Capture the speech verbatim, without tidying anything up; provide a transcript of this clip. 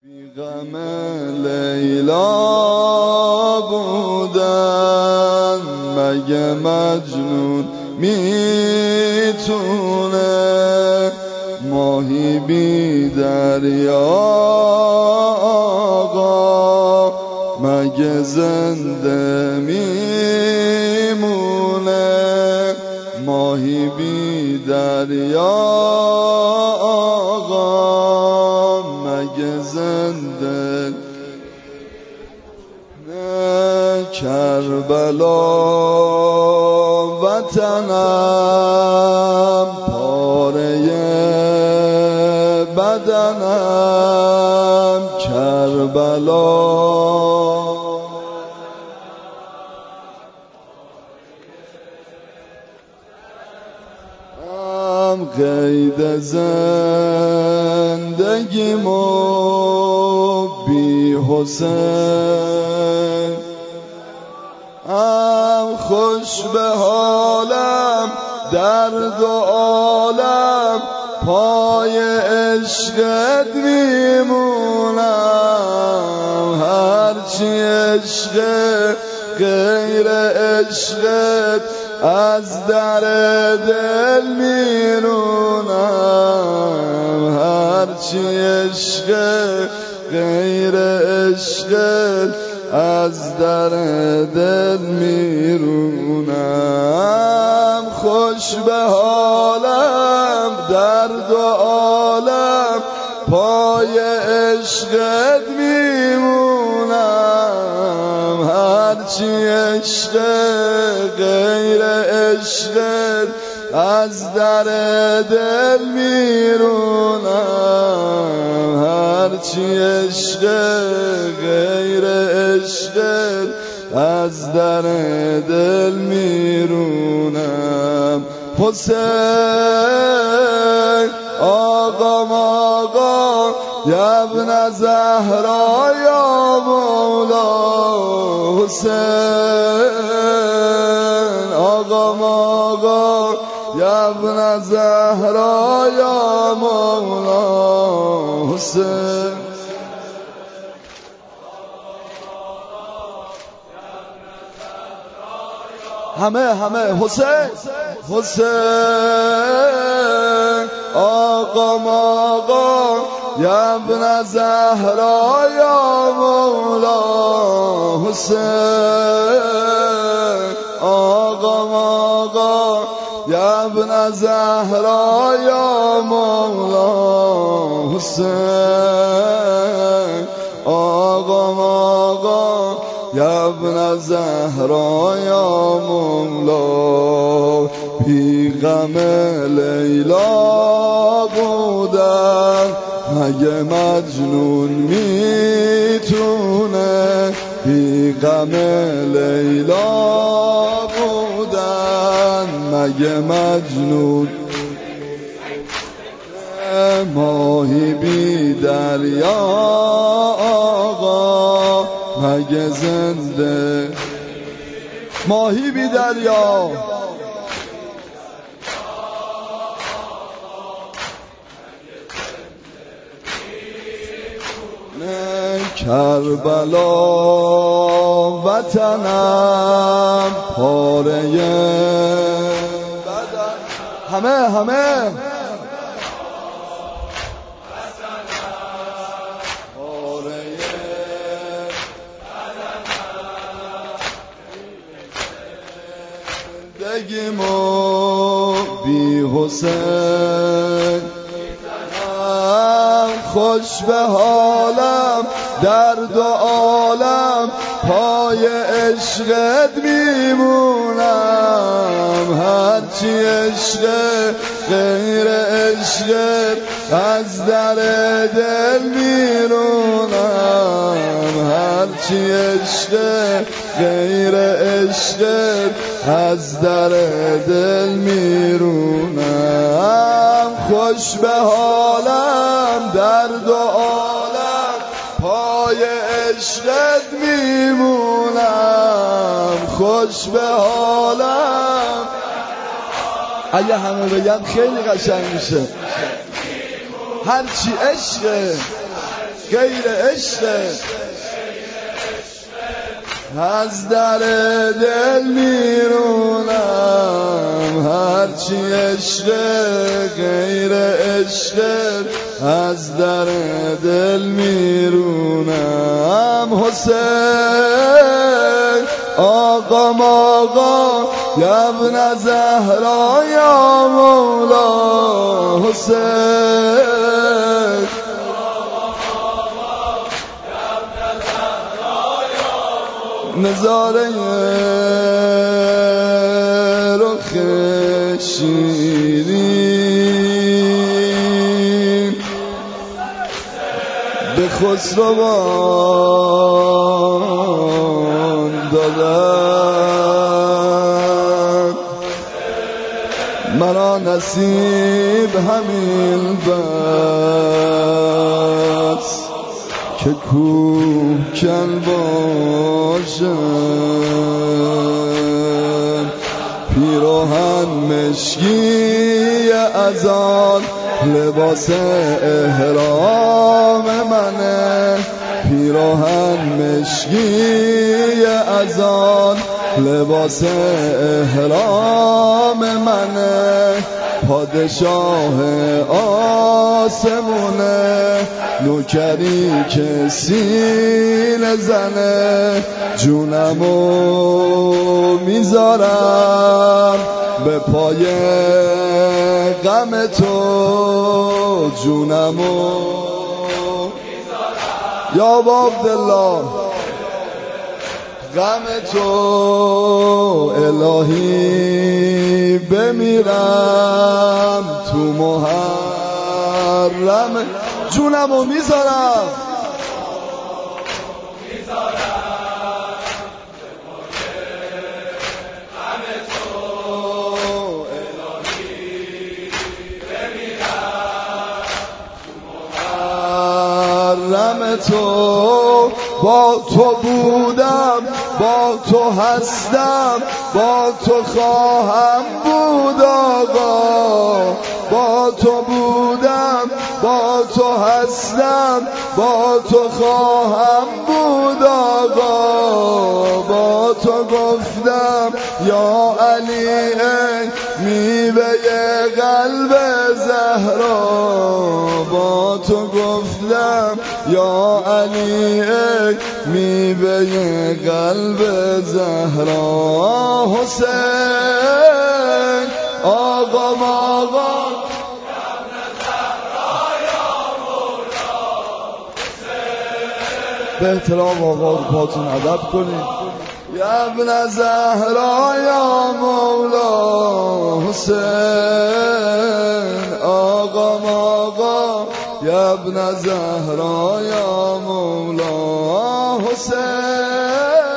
بی غم لیلا بودن مگه مجنون میتونه ماهی بی دریا آقا مگه زنده میمونه ماهی بی دریا آقا مگه زنده نه کربلا وطنم پاره بدنم کربلا قید زندگیمو بی حسین ام خوش به حالم درد و عالم پای عشقت میمونم هرچی عشق غیر عشقت از در دل میرونم هرچی عشق غیر عشقت از در دل میرونم خوش به حالم درد و عالم پای عشقت میمونم هرچی عشق غیر عشقت از در دل میرونم هرچی عشق غیر عشقت از در دل میرونم حسین آقا آقا یا ابن زهرا یا مولا حسین آقا آقا یا ابن زهرا یا مولا حسین همه همه حسین حسین آقا آقا یا ابن زهرا یا مولا حسین آقا آقا یا ابن زهرا یا مولا حسین آقا آقا یا ابن زهرا یا مولا بی غم لیلا بودن مگه مجنون میتونه بی غم لیلا بودن مگه مجنون ماهی بی دریا آقا مگه زنده ماهی بی دریا نه کربلا وطنم پاره بدن همه همه زندگیمو بی حسین خوش به حالم درد و عالم پای عشقت میمونم هرچی عشق غیر عشقت از در دل میرونم هرچی عشق غیر عشقت از در دل میرونم خوش به حالم درد و عالم پای عشقت میمونم خوش به حالم اگه همه بگن خیلی قشنگ میشه هرچی عشق غیر عشق از در دل میرونم، هرچی عشق غیر عشق از در دل میرونم. حسین آقا ماقا یا ابن زهرا یا مولا حسین نظاره رخ شیرین به خسروان دادن، مرا نصیب همین بس که کوه کن باشم. پیراهن مشکی از آن لباس احرام منه، پیراهن مشکی از آن لباس احرام منه. پادشاه آسمونه نوکری که سینه زنه، جونمو میذارم به پای غم تو، جونمو یا با عبدالله غم تو الهی بمیرم تو محرم، جونمو میذارم تو، با تو بودم با تو هستم با تو خواهم بود آقا، با تو بودم با تو هستم با تو خواهم بود آقا. با تو گفتم یا علی ای میوه قلب زهرا، با تو گفتم یا علی ای میوه قلب زهرا. حسین آقا ماقا به احترام آقا رو پاتون ادب کنید. یا ابن زهرا یا مولا حسین آقا ماقا یا ابن زهرا یا مولا حسین.